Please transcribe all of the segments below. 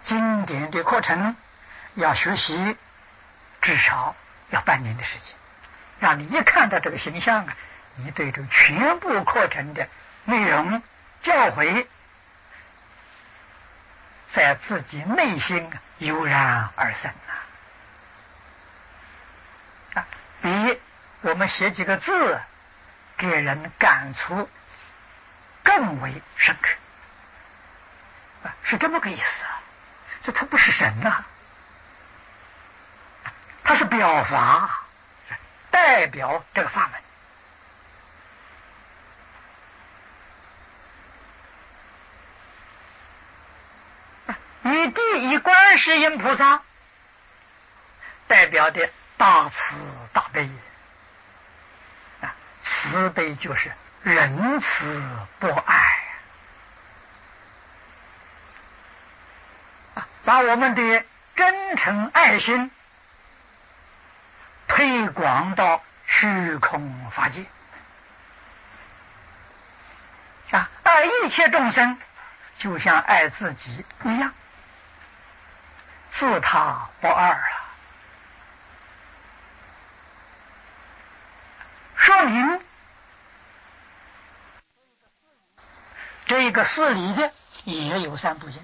经典的课程要学习，至少要半年的时间，让你一看到这个形象啊，你对这全部课程的内容教诲在自己内心油然而生比我们写几个字给人感触更为深刻是这么个意思这它不是神它是表法，代表这个法门。以地以观世音菩萨代表的大慈大悲慈悲就是仁慈博爱把我们的真诚爱心推广到虚空法界爱一切众生就像爱自己一样，自他不二说明这个事理的也有三部经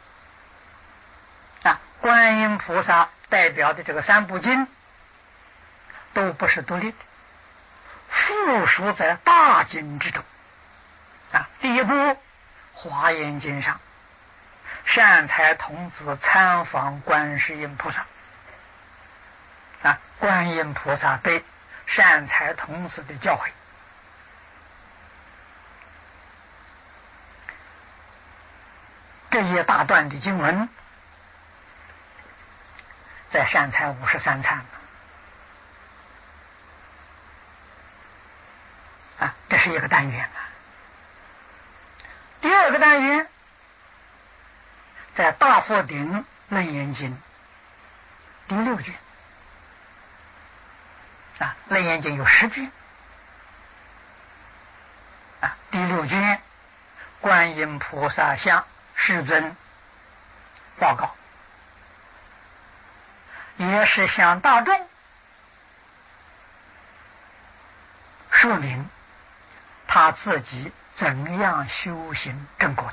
观音菩萨代表的这个三部经都不是独立的，附属在大经之中第一部华严经上，善财童子参访观世音菩萨观音菩萨对善财童子的教诲这一大段的经文在善财53参这是一个单元第二个单元在大佛顶楞严经第6卷楞严经有10卷第6卷观音菩萨向世尊报告，也是向大众说明他自己怎样修行正果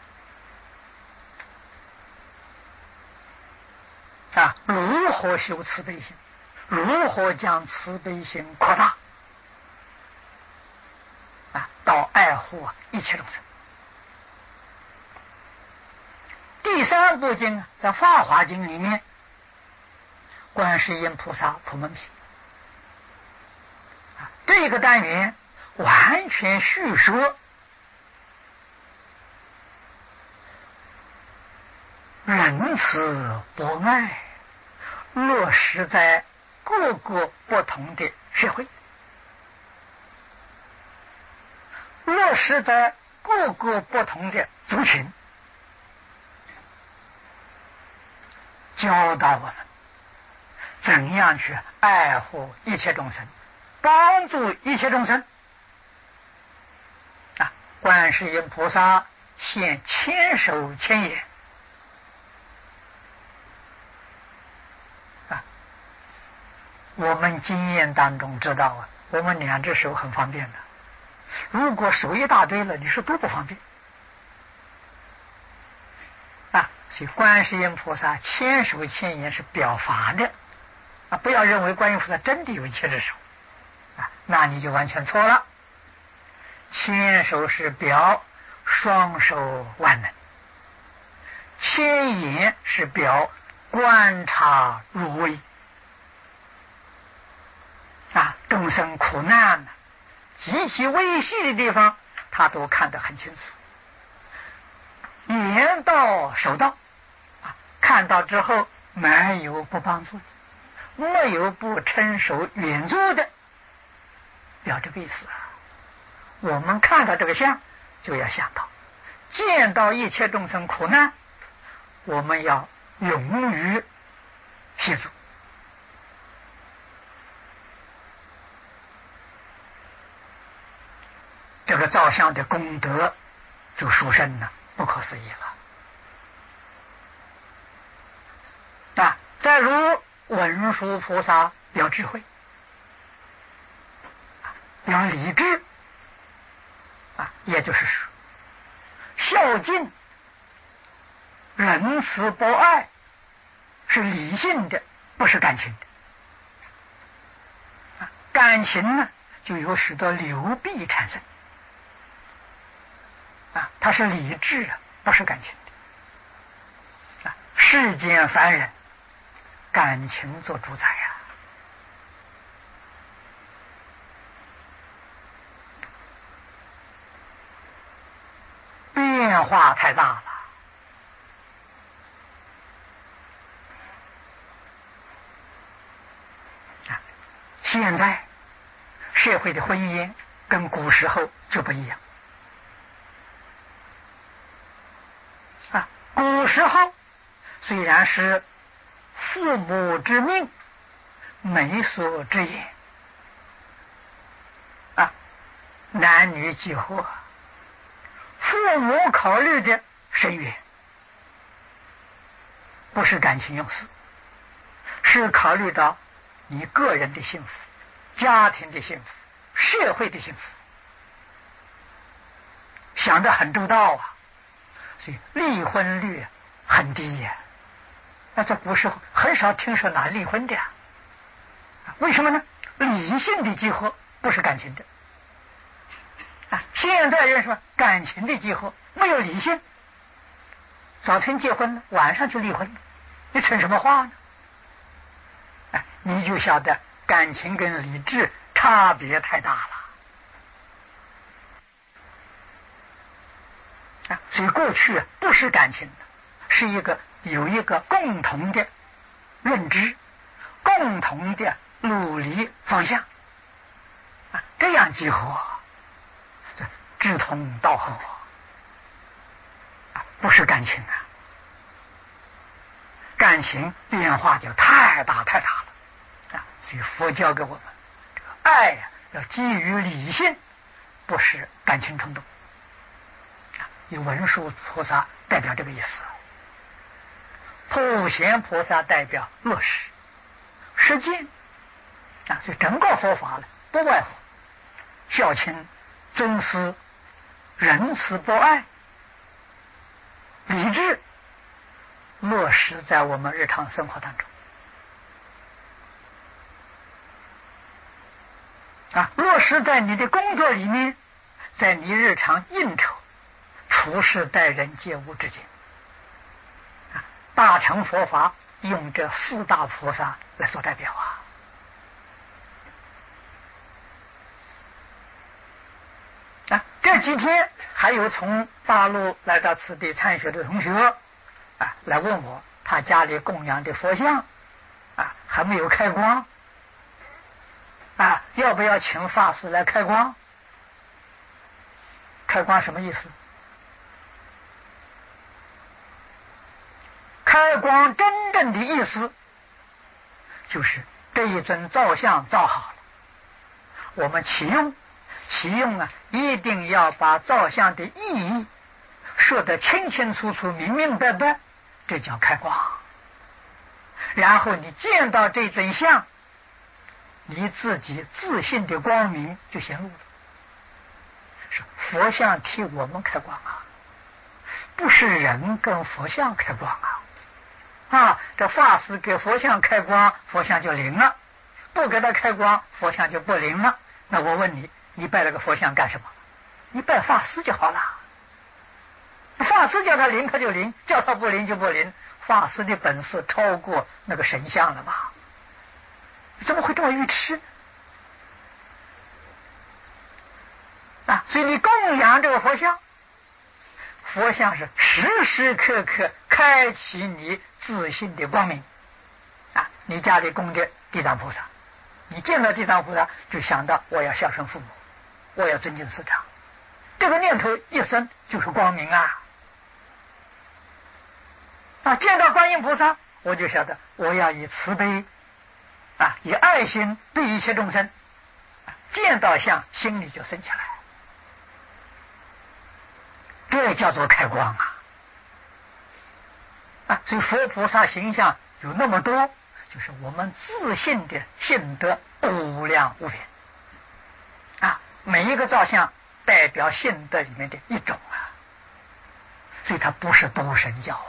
的如何修慈悲心，如何将慈悲心扩大到爱护一切众生。第3部经在法华经里面，观世音菩萨普门品这个单元完全叙说仁慈博爱落实在各个不同的社会，落实在各个不同的族群，教导我们怎样去爱护一切众生，帮助一切众生观世音菩萨现千手千眼我们经验当中知道我们2只手很方便的，如果手一大堆了，你是多不方便所以观世音菩萨千手千眼是表法的不要认为观音菩萨真的有一切只手那你就完全错了。千手是表双手万能，千眼是表观察入微众生苦难极其微细的地方他都看得很清楚，眼到手到看到之后没有不帮助的，没有不伸手援助的，要这个意思我们看到这个相就要想到，见到一切众生苦难我们要勇于协助，这个造像的功德就殊胜了，不可思议了如文殊菩萨要智慧，要理智，也就是说，孝敬、仁慈、博爱是理性的，不是感情的。感情呢，就有许多流弊产生。它是理智啊，不是感情的。世间凡人，感情做主宰呀。变化太大了。现在社会的婚姻跟古时候就不一样。古时候虽然是父母之命，媒妁之言，男女结合，父母考虑的深远，不是感情用事，是考虑到你个人的幸福、家庭的幸福、社会的幸福，想得很周到啊。所以离婚率很低呀。在古时候很少听说哪离婚的呀。为什么呢？理性的结合，不是感情的。现在人说感情的结合，没有理性，早晨结婚了，晚上就离婚了，你成什么话呢？你就晓得感情跟理智差别太大了。所以过去不是感情的，是有一个共同的认知，共同的努力方向，这样结合，志同道合，不是感情啊。感情变化就太大太大了。所以佛教给我们这个爱要基于理性，不是感情冲动。以文殊菩萨代表这个意思，普贤菩萨代表落实实践。所以整个佛法呢，不外乎孝亲、尊师、仁慈、博爱、理智，落实在我们日常生活当中。落实在你的工作里面，在你日常应酬、处事待人接物之间。大乘佛法用这四大菩萨来做代表这几天还有从大陆来到此地参学的同学来问我，他家里供养的佛像还没有开光要不要请法师来开光？开光什么意思？开光真正的意思就是这一尊造像造好了，我们启用一定要把造像的意义说得清清楚楚、明明白白，这叫开光。然后你见到这尊像，你自己自信的光明就显露了。是佛像替我们开光不是人跟佛像开光这法师给佛像开光，佛像就灵了；不给他开光，佛像就不灵了。那我问你，你拜了个佛像干什么？你拜法师就好了。法师叫他灵他就灵，叫他不灵就不灵。法师的本事超过那个神像了吧？怎么会这么愚痴所以你供养这个佛像，佛像是时时刻刻开启你自信的光明你家里供的地藏菩萨，你见到地藏菩萨就想到我要孝顺父母，我要尊敬师长，这个念头一生就是光明见到观音菩萨，我就晓得我要以慈悲以爱心对一切众生，见到像心里就升起来，这叫做开光所以佛菩萨形象有那么多， 就是我们自信的性德无量无边啊，每一个造像代表性德里面的一种啊，所以它不是多神教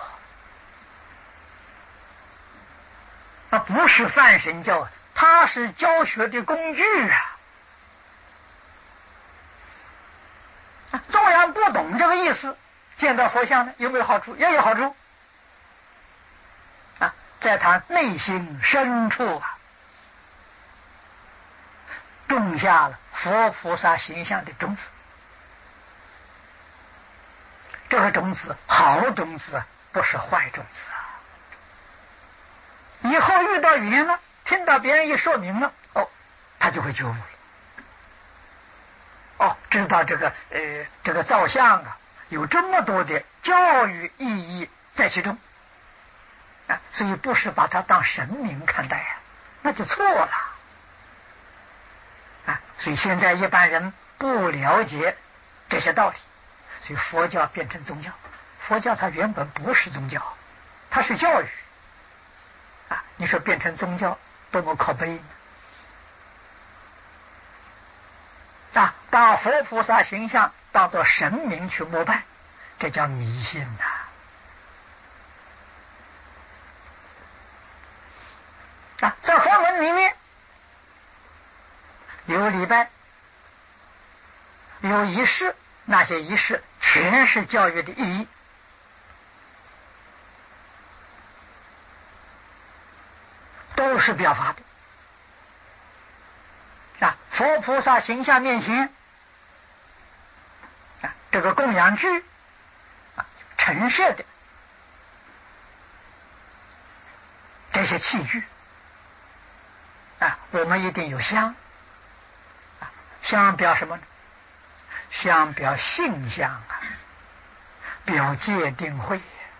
啊，不是泛神教，它是教学的工具啊。纵然不懂这个意思，见到佛像呢，有没有好处？也有好处啊，在他内心深处啊，种下了佛菩萨形象的种子。这个种子好种子，不是坏种子啊。以后遇到语言了，听到别人一说明了，他就会觉悟了。知道这个造像啊，有这么多的教育意义在其中啊，所以不是把它当神明看待啊，那就错了啊。所以现在一般人不了解这些道理，所以佛教变成宗教。佛教它原本不是宗教，它是教育啊。你说变成宗教，多么可悲呢？啊，把佛菩萨形象当作神明去膜拜，这叫迷信呐！啊，在佛门里面有礼拜，有仪式，那些仪式全是教育的意义。都是表法的啊！佛菩萨形象面前啊，这个供养具啊，陈设的这些器具啊，我们一定有香啊，香表什么呢？香表性相啊，表戒定慧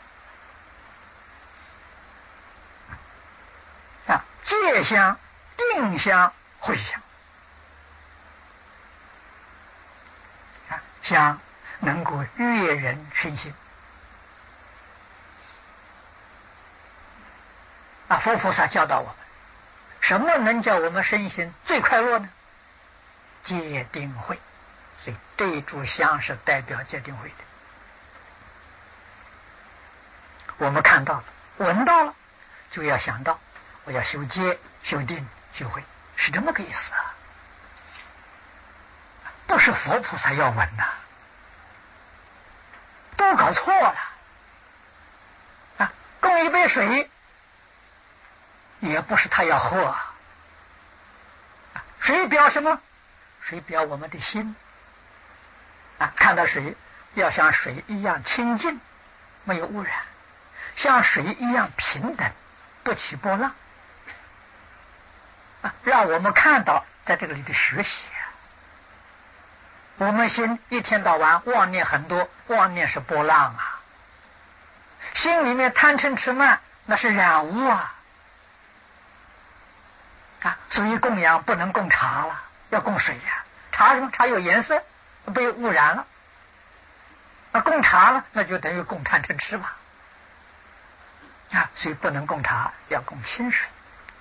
啊，戒香、定香、慧香啊，香能够悦人身心啊。佛菩萨教导我们，什么能叫我们身心最快乐呢？戒定慧。所以这一炷香是代表戒定慧的。我们看到了，闻到了，就要想到我要修戒、修定、修慧，是这么个意思啊。不是佛菩萨要闻呐，都搞错了啊！供一杯水，也不是他要喝啊。水表什么？水表我们的心啊！看到水要像水一样清净，没有污染，像水一样平等，不起波浪啊！让我们看到在这个里的学习啊。我们心一天到晚妄念很多，妄念是波浪啊，心里面贪嗔痴慢那是染污啊！所以供养不能供茶了，要供水呀。茶什么？茶有颜色，被污染了。那供茶了，那就等于供贪嗔痴吧。所以不能供茶，要供清水。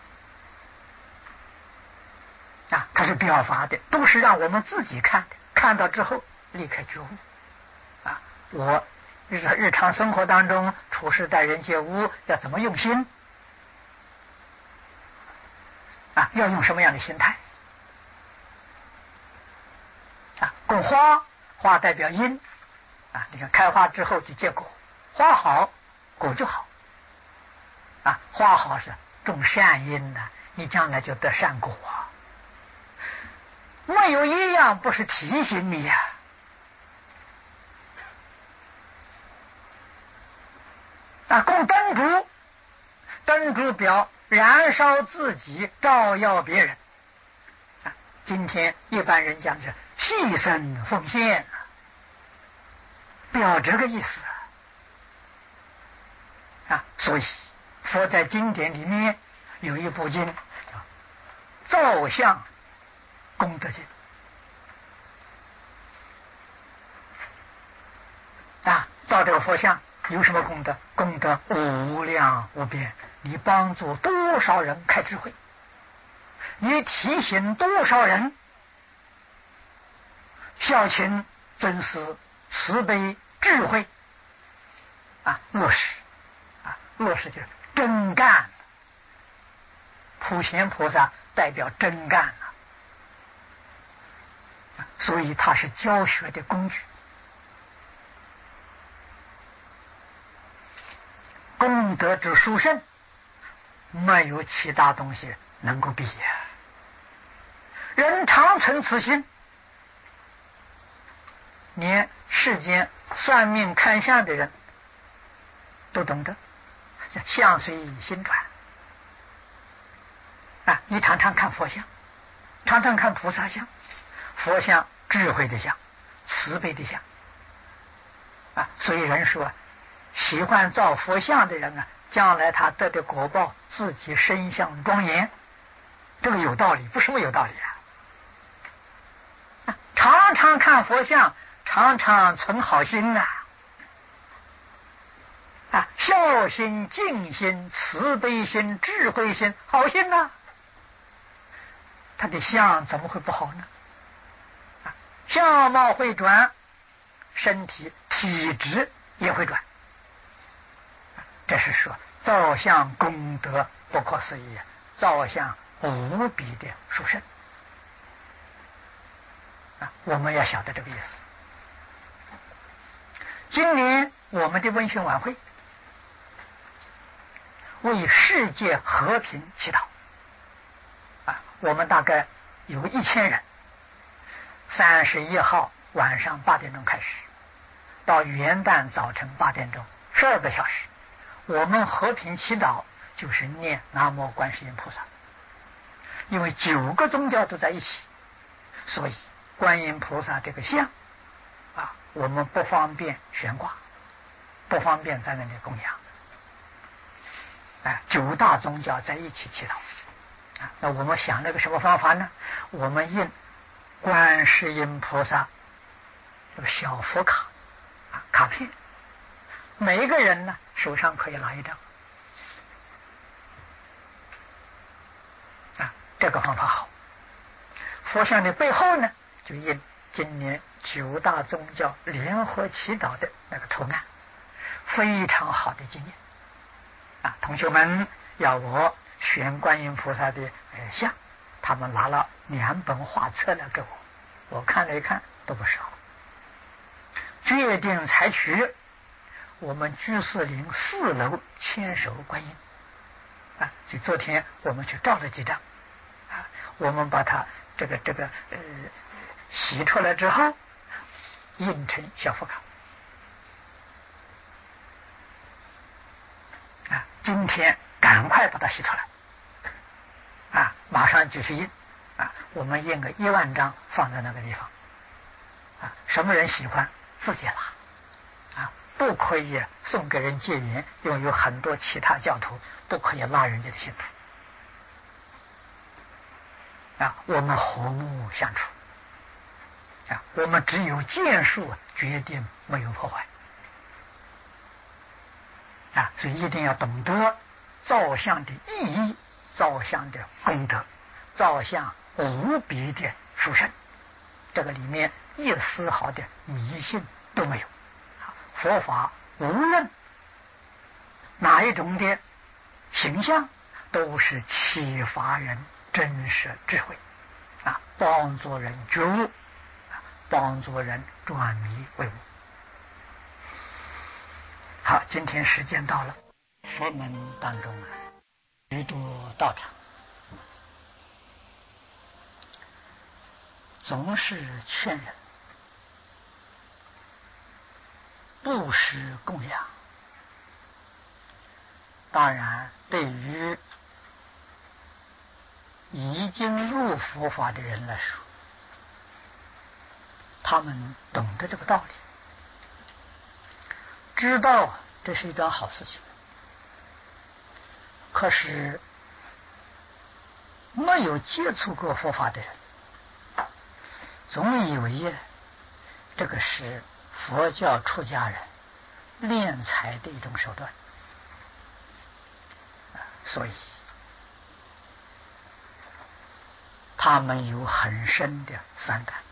它是表法的，都是让我们自己看的，看到之后立刻觉悟。我日常生活当中处事待人接物要怎么用心？要用什么样的心态？供花，花代表因你看开花之后就结果，花好果就好花好是种善因你将来就得善果没有一样不是提醒你呀。供灯烛，灯烛表燃烧自己，照耀别人今天一般人讲是牺牲奉献表这个意思所以佛在经典里面有一部经叫造像功德经造这个佛像有什么功德？功德无量无边，你帮助多少人开智慧，你提醒多少人孝亲尊师慈悲智慧落实落实就是真干。普贤菩萨代表真干所以它是教学的工具。功德之殊胜，没有其他东西能够比人常存此心，连世间算命看相的人都懂得，相随心转你常常看佛像，常常看菩萨像，佛像智慧的像，慈悲的像所以人说喜欢造佛像的人将来他得的果报自己身相庄严，这个有道理，不是没有道理常常看佛像，常常存好心孝心、敬心、慈悲心、智慧心，好心他的相怎么会不好呢？相貌会转，身体体质也会转。这是说造像功德不可思议，造像无比的殊胜我们要晓得这个意思。今年我们的文学晚会为世界和平祈祷我们大概有1000人，31号晚上8点钟开始，到元旦早晨8点钟，12个小时，我们和平祈祷就是念南无观世音菩萨。因为9个宗教都在一起，所以观音菩萨这个像我们不方便悬挂，不方便在那里供养9大宗教在一起祈祷那我们想了个什么方法呢？我们印观世音菩萨这个小佛卡卡片，每一个人呢手上可以拿一张这个方法好。佛像的背后呢就印今年9大宗教联合祈祷的那个图案，非常好的经验同学们要我选观音菩萨的像，他们拿了2本画册来给我看了一看都不适合，决定采取我们居士林4楼千手观音所以昨天我们去照了几张我们把它这个洗出来之后印成小佛卡今天赶快把它洗出来马上就去印我们印个1万张放在那个地方什么人喜欢自己拿不可以送给人结缘，因为有很多其他教徒不可以拉人家的信徒我们和睦相处我们只有建树，决定没有破坏所以一定要懂得造像的意义，造像的功德，造像无比的殊胜，这个里面一丝毫的迷信都没有。佛法无论哪一种的形象，都是启发人真实智慧帮助人觉悟，帮助人转迷为悟。好，今天时间到了，佛门当中许多道场总是劝人布施供养。当然对于已经入佛法的人来说，他们懂得这个道理，知道这是一桩好事情，可是没有接触过佛法的人总以为这个是佛教出家人敛财的一种手段，所以他们有很深的反感。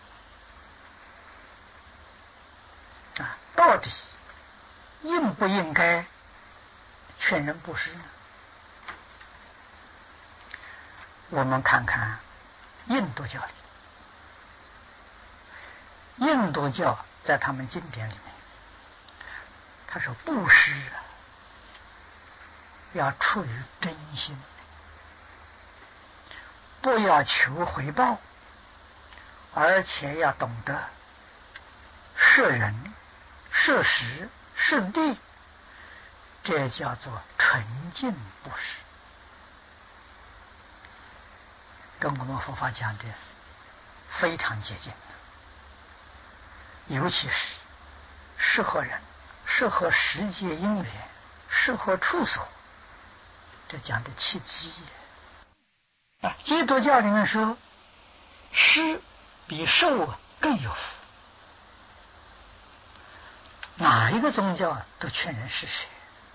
到底应不应该劝人布施呢？我们看看印度教里，印度教在他们经典里面，他说布施要出于真心，不要求回报，而且要懂得摄人、摄时、摄地，这叫做纯净布施，跟我们佛法讲的非常接近，尤其是适合人、适合世界因缘、适合处所，这讲的契机。基督教里面说，施比受更有福。哪一个宗教都劝人施舍，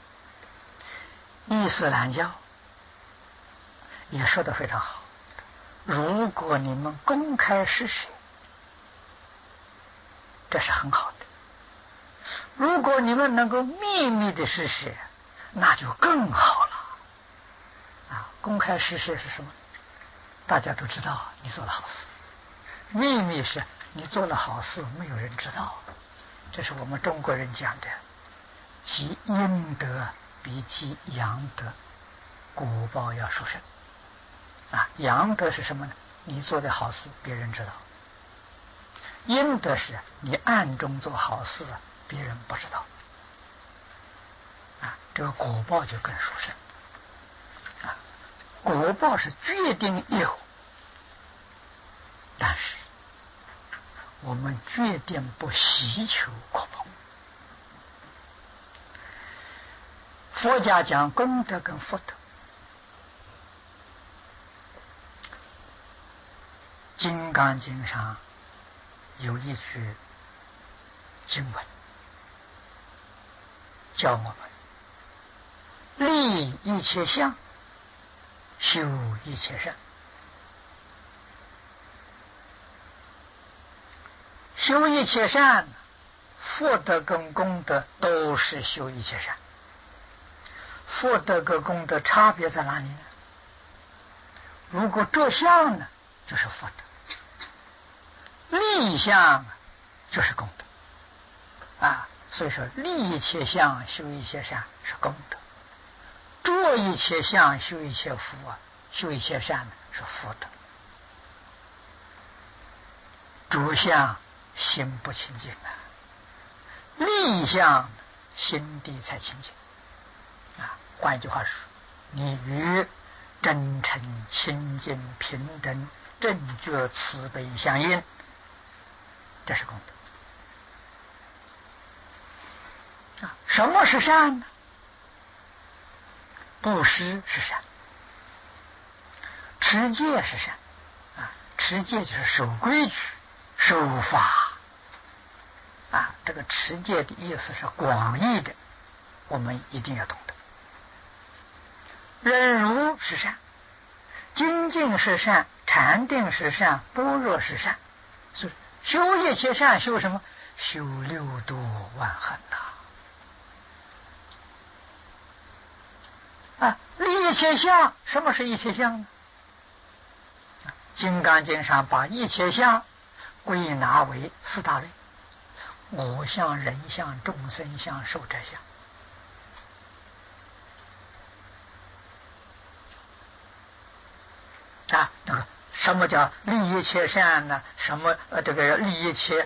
伊斯兰教也说得非常好。如果你们公开施舍，这是很好的；如果你们能够秘密的施舍，那就更好了。公开施舍是什么？大家都知道你做了好事，秘密是你做了好事没有人知道。这是我们中国人讲的，积阴德比积阳德果报要殊胜。阳德是什么呢？你做的好事别人知道，阴德是你暗中做好事别人不知道，这个果报就更殊胜。果报是决定有，但是我们决定不希求果报。佛家讲功德跟福德，《金刚经》上有一句经文，教我们立一切相，修一切善。修一切善，福德跟功德都是修一切善。福德跟功德差别在哪里呢？如果着相呢，就是福德；立相就是功德。所以说立一切相，修一切善是功德；着一切相，修一切福修一切善是福德。着相心不清净立相心地才清净。换一句话说，你与真诚、清净、平等、正觉、慈悲相应，这是功德。什么是善呢？布施是善，持戒是善。持戒就是守规矩、守法。这个持戒的意思是广义的，我们一定要懂得。忍辱是善，精进是善，禅定是善，般若是善。所以修一切善，修什么？修六度万恒立一切相。什么是一切相呢？金刚经上把一切相归纳为四大类：我相、人相、众生相、寿者相。那个什么叫立一切善呢？什么这个立一切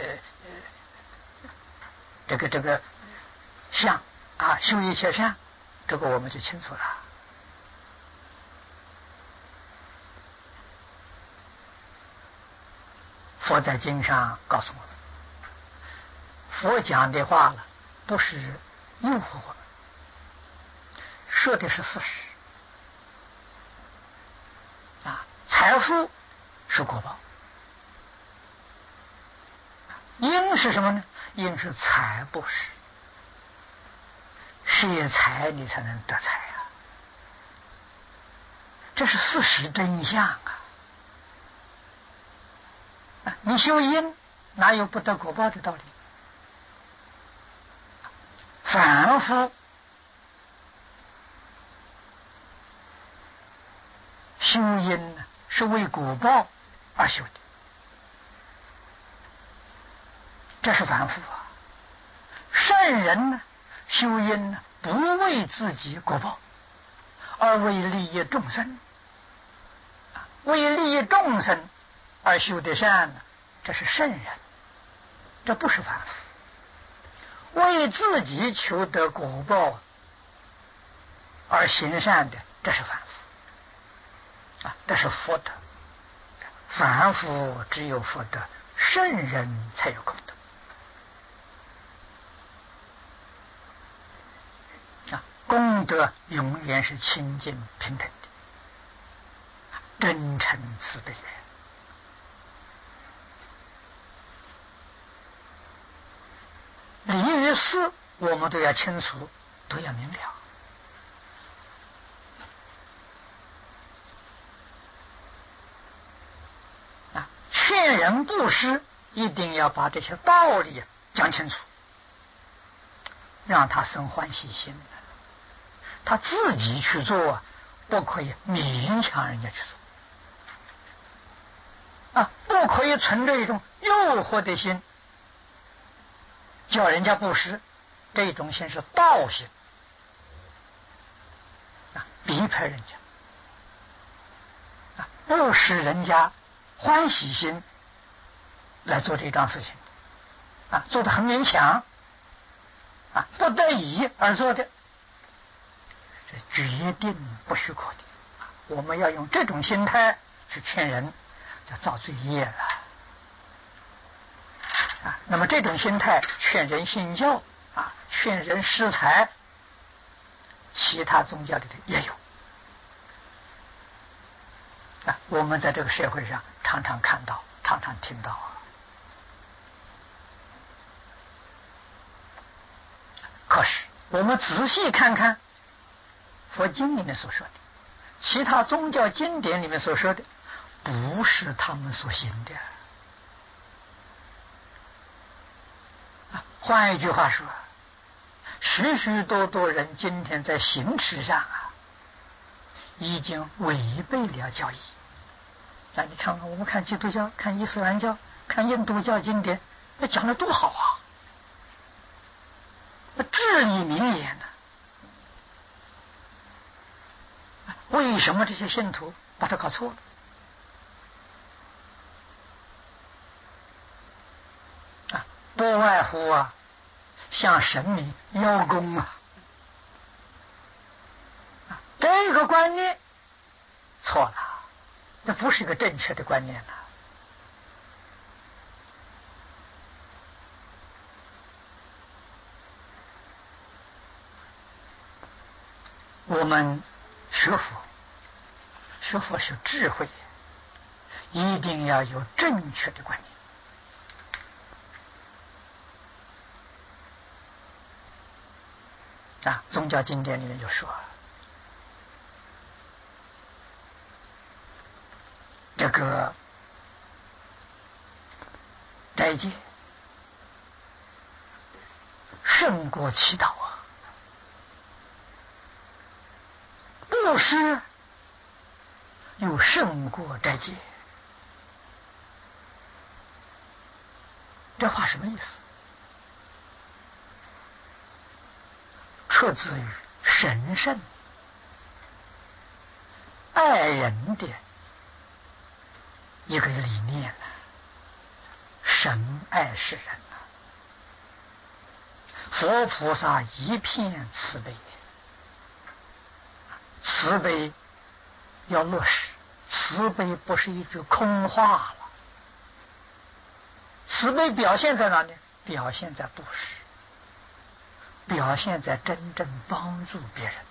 这个相修一切善，这个我们就清楚了。佛在经上告诉我们，佛讲的话了，不是诱惑我们，说的是事实。财富是果报，因是什么呢？因是财布施， 舍财你才能得财啊，这是事实真相啊！你修因哪有不得果报的道理？凡夫修因呢，是为果报而修的，这是凡夫啊。圣人呢，修因呢，不为自己果报，而为利益众生，为利益众生而修的善呢，这是圣人，这不是凡夫。为自己求得果报而行善的，这是凡夫啊，这是福德。凡夫只有福德，圣人才有功德啊！功德永远是清净平等的，真诚慈悲的。理与事我们都要清楚，都要明了啊！劝人布施，一定要把这些道理讲清楚，让他生欢喜心，他自己去做，不可以勉强人家去做啊！不可以存着一种诱惑的心，叫人家布施，这种心是道心啊，逼迫人家啊，不使人家欢喜心来做这桩事情啊，做得很勉强啊，不得已而做的，这决定不许可的。我们要用这种心态去劝人，就造罪业了啊。那么这种心态劝人信教啊，劝人施财，其他宗教里头也有啊。我们在这个社会上常常看到，常常听到啊。可是我们仔细看看佛经里面所说的，其他宗教经典里面所说的，不是他们所行的啊。换一句话说，许许多多人今天在行持上啊，已经违背了教义。那你看看，我们看基督教、看伊斯兰教、看印度教经典，那讲的多好啊，那至理名言呢。为什么这些信徒把它搞错了？啊，不外乎啊，向神明邀功啊，这个观念错了，这不是一个正确的观念了。我们学佛，学佛是智慧，一定要有正确的观念啊。宗教经典里面就说，这个斋戒胜过祈祷啊，布施又胜过斋戒。这话什么意思？出自于神圣爱人的一个理念呢，神爱世人啊，佛菩萨一片慈悲，慈悲要落实，慈悲不是一句空话了。慈悲表现在哪里？表现在布施，表现在真正帮助别人。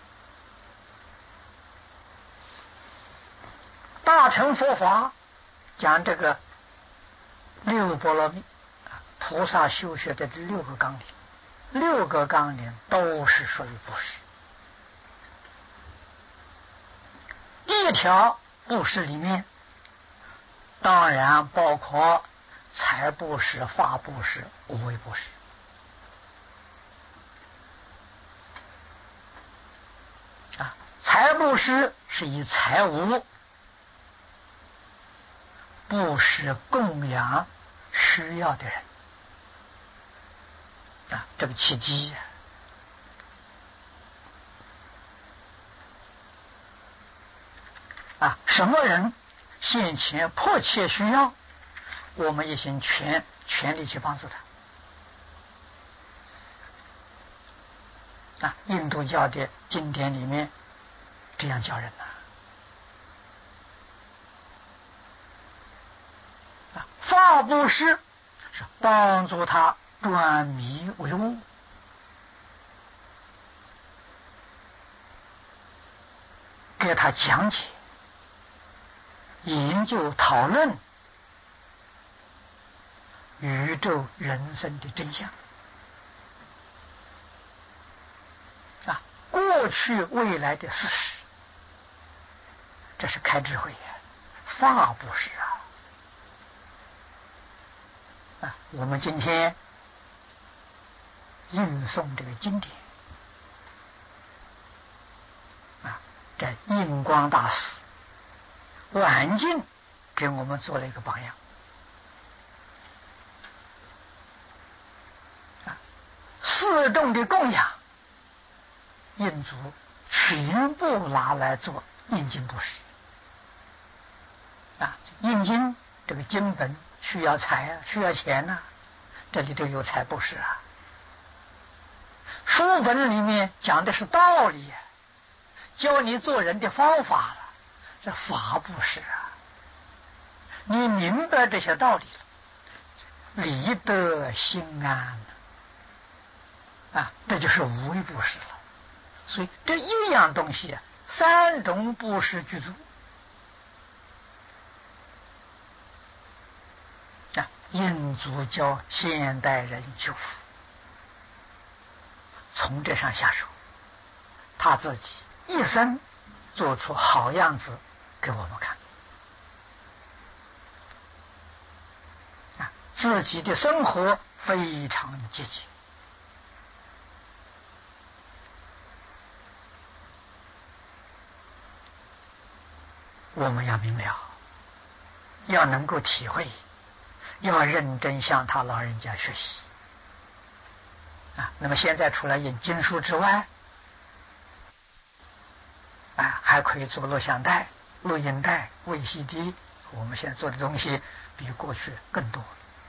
大乘佛法讲这个六波罗蜜，菩萨修学的6个纲领， 6个纲领都是属于布施。第一条布施里面，当然包括财布施、法布施、无为布施。财布施是以财物布施供养需要的人这个契机什么人现前迫切需要，我们一心全力去帮助他。印度教的经典里面这样教人法布施是帮助他转迷为悟，给他讲解、研究、讨论宇宙人生的真相过去未来的事实，这是开智慧法布施我们今天印诵这个经典这印光大师晚境给我们做了一个榜样四众的供养，印族全部拿来做印经布施印经这个经本需要财需要钱这里头有财布施书本里面讲的是道理教你做人的方法这法布施你明白这些道理了，理得心安这就是无为布施了。所以这一样东西3种布施具足印度教现代人修福，从这上下手，他自己一生做出好样子给我们看自己的生活非常节俭我们要明了，要能够体会，要认真向他老人家学习那么现在除了印经书之外还可以做录像带、录音带、VCD，我们现在做的东西比过去更多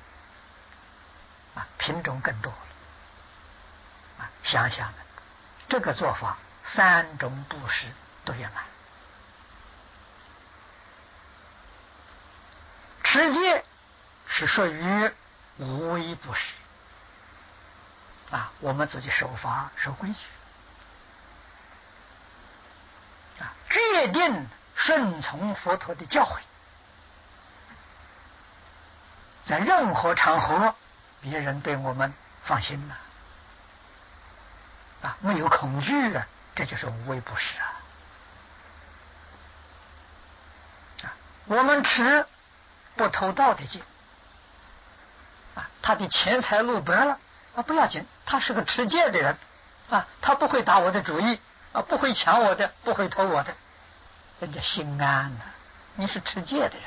品种更多想想这个做法3种布施都圆满。持戒是属于无为布施我们自己守法守规矩决定顺从佛陀的教诲，在任何场合别人对我们放心没有恐惧这就是无为布施我们持不偷盗的戒他的钱财路白了不要紧，他是个持戒的人他不会打我的主意不会抢我的，不会偷我的，人家心安你是持戒的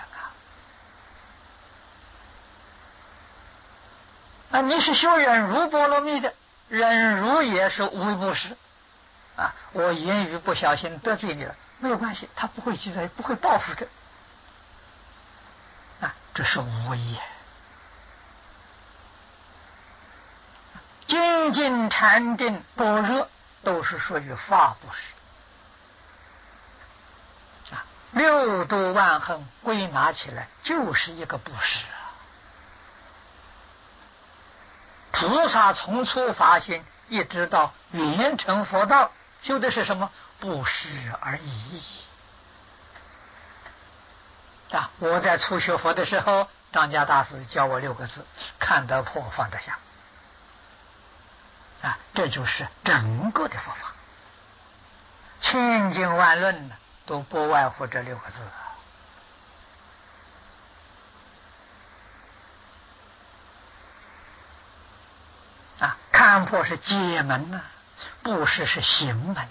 人你是修忍辱波罗蜜的，忍辱也是无为布施我言语不小心得罪你了，没有关系，他不会记得，不会报复的这是无为精进禅定般若都是属于法布施6度万行归纳起来就是一个布施菩萨从初发心一直到圆成佛道，修的是什么？布施而已我在初学佛的时候，张家大师教我6个字：看得破，放得下。 这就是整个的佛法，千经万论都不外乎这6个字看破是解门布施是行门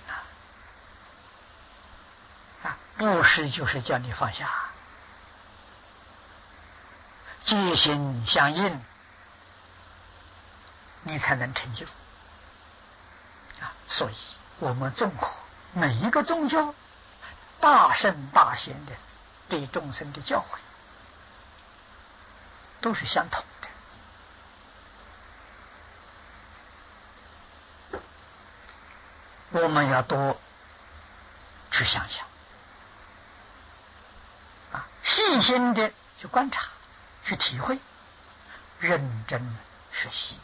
布施就是叫你放下，戒心相应，你才能成就所以我们综合每一个宗教大圣大贤的对众生的教诲都是相同的，我们要多去想想细心的去观察，去体会，认真学习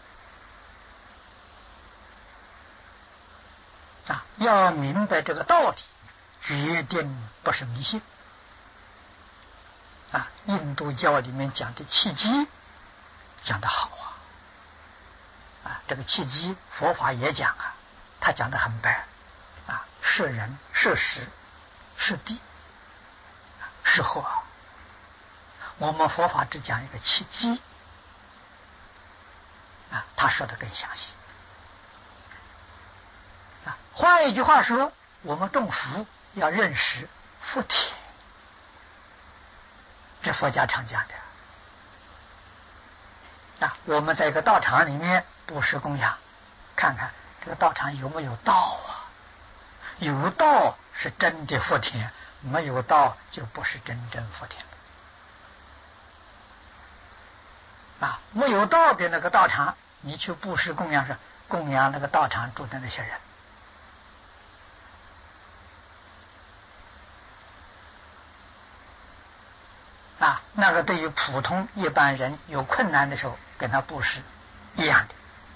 要明白这个道理，决定不是迷信印度教里面讲的契机讲得好这个契机佛法也讲他讲得很白是人是时是地是祸我们佛法只讲一个契机他说的更详细换一句话说，我们种福要认识福田，这佛家常讲的我们在一个道场里面布施供养，看看这个道场有没有道有道是真的福田，没有道就不是真正福田没有道的那个道场，你去布施供养是供养那个道场住的那些人那个对于普通一般人有困难的时候跟他布施一样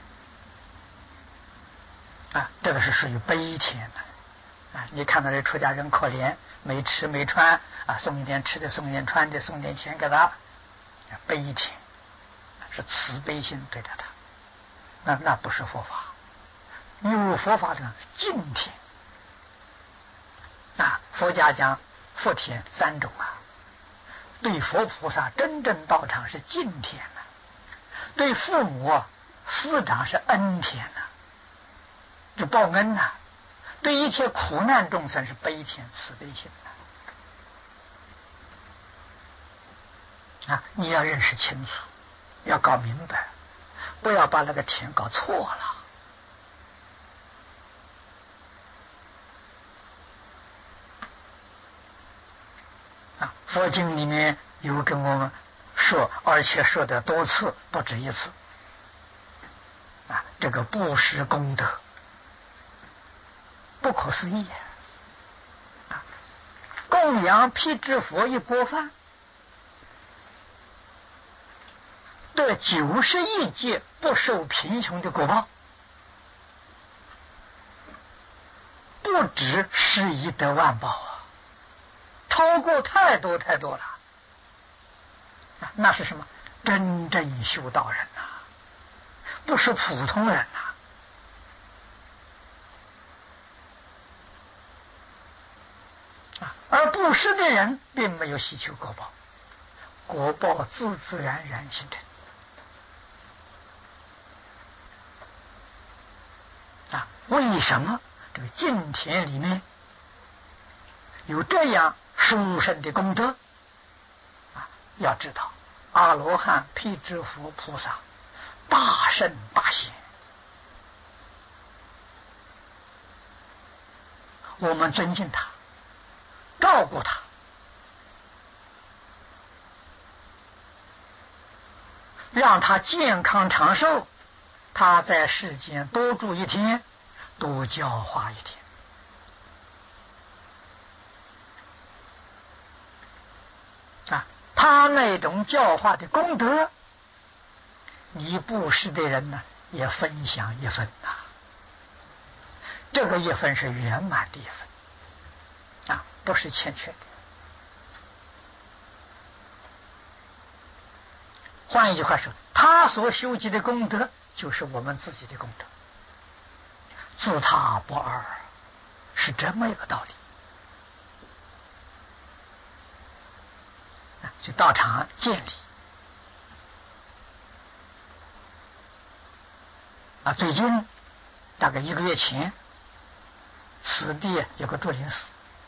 的这个是属于悲田的你看到这出家人可怜，没吃没穿送一点吃的，送一点穿的，送一点钱给他，悲田是慈悲心对待他，那不是佛法。有佛法的敬田佛家讲福田3种对佛菩萨真正道场是敬田对父母师长是恩田就报恩对一切苦难众生是悲田慈悲心你要认识清楚，要搞明白，不要把那个田搞错了佛经里面有跟我们说，而且说的多次，不止一次这个布施功德不可思议供养辟支佛一钵饭得91劫不受贫穷的果报，不止10亿得万报超过太多太多了那是什么？真正修道人不是普通人而布施的人并没有希求果报，果报自自然然形成为什么这个敬田里面有这样殊胜的功德要知道阿罗汉、辟支佛菩萨大圣大贤，我们尊敬他，照顾他，让他健康长寿，他在世间多住一天，多教化一天他那种教化的功德，你布施的人呢也分享一份这个一份是圆满的一份不是欠缺的。换一句话说，他所修集的功德就是我们自己的功德自他不二，是这么一个道理。就道场建立最近大概1个月前，此地有个竹林寺，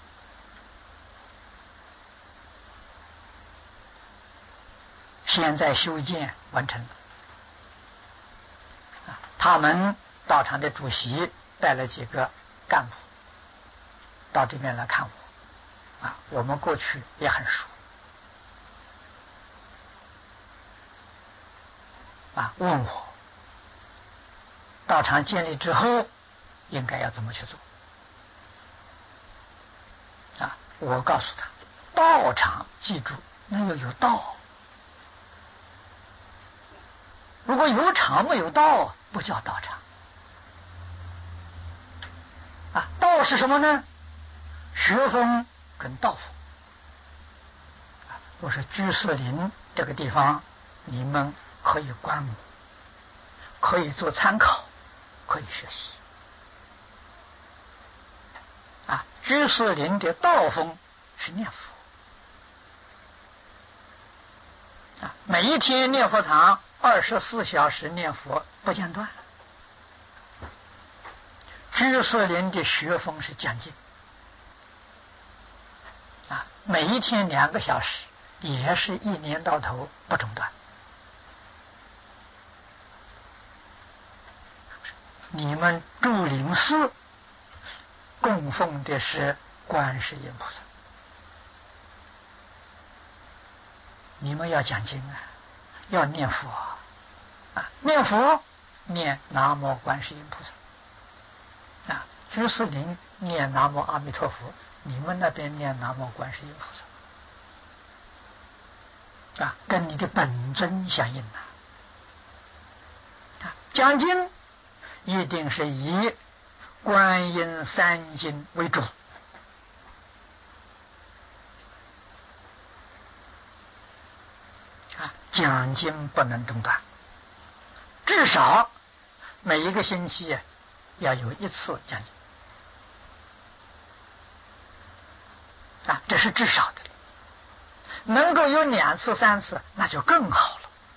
现在修建完成了。他们道场的主席带了几个干部到这边来看我，我们过去也很熟，问我道场建立之后应该要怎么去做。我告诉他，道场记住那要有道，如果有场没有道，不叫道场。道是什么呢？学风跟道风。我说居士林这个地方，你们可以观摩，可以做参考，可以学习。居士林的道风是念佛，每一天念佛堂24小时念佛不间断。居士林的学风是讲经，每一天2个小时，也是1年到头不中断。你们竹林寺供奉的是观世音菩萨，你们要讲经要念佛念佛念南无观世音菩萨居士林念南无阿弥陀佛，你们那边念南无观世音菩萨跟你的本尊相应讲经一定是以观音3经为主讲经不能中断，至少每一个星期要有1次讲经这是至少的，能够有2次3次那就更好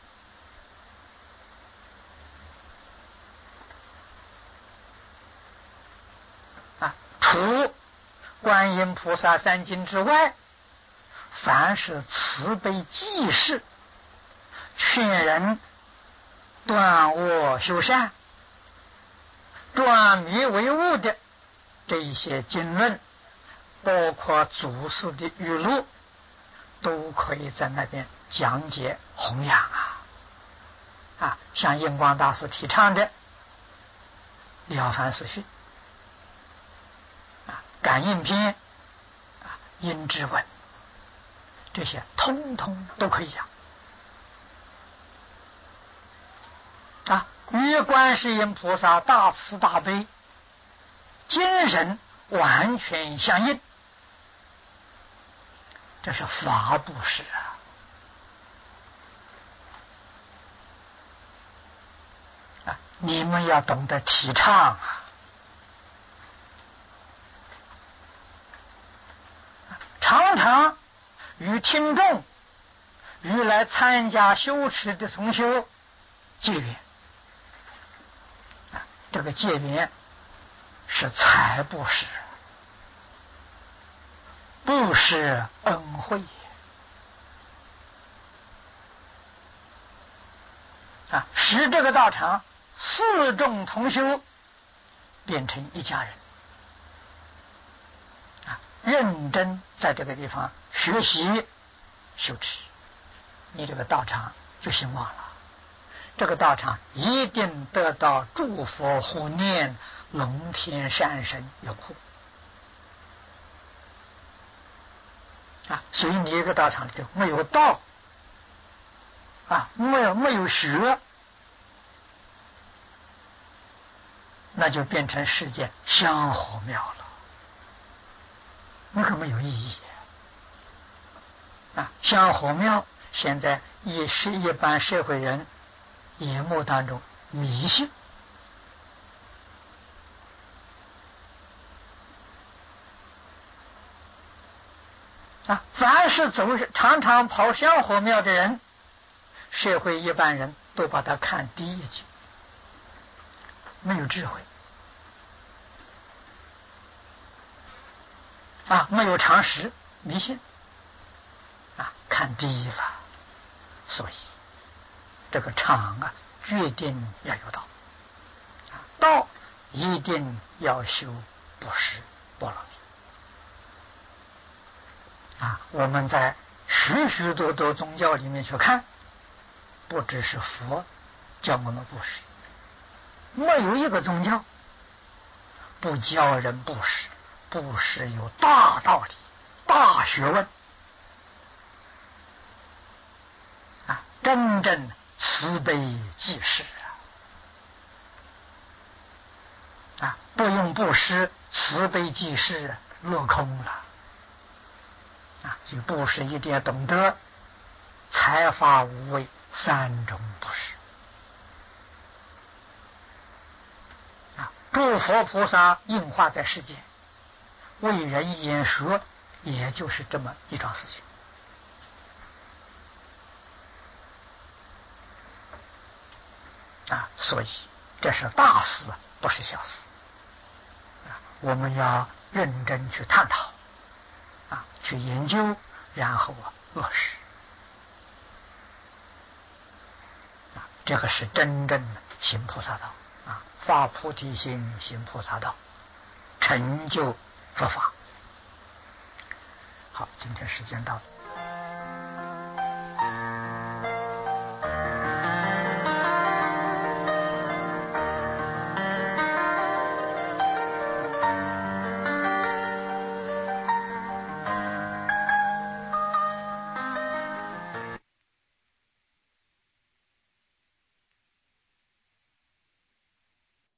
了。除观音菩萨3经之外，凡是慈悲济世、劝人断恶修善、转迷为悟的这一些经论，包括祖师的语录，都可以在那边讲解弘扬像印光大师提倡的了凡四训感应篇阴之文，这些通通都可以讲与观世音菩萨大慈大悲精神完全相应，这是法布施你们要懂得提倡常常与听众、与来参加修持的同修结缘，这个结缘是财布施，不是恩惠使这个道场4众同修变成一家人认真在这个地方学习修持，你这个道场就兴旺了，这个道场一定得到诸佛护念、龙天善神拥护所以你一个道场里头没有道没有学，那就变成世界香火庙了，那个没有意义香火庙现在也是一般社会人眼目当中迷信凡是常常跑香火庙的人，社会一般人都把他看低一级，没有智慧没有常识，迷信看低了。所以这个常决定要有道，道一定要修布施波罗蜜我们在许许多多宗教里面去看，不只是佛教我们布施，没有一个宗教不教人布施。布施有大道理、大学问真正慈悲济世不用布施，慈悲济世落空了所以布施一定要懂得财法无畏三种布施诸佛菩萨应化在世间，为人演说，也就是这么一桩事情所以这是大事，不是小事我们要认真去探讨去研究，然后落实这个是真正的行菩萨道发菩提心，行菩萨道，成就佛法。好，今天时间到了。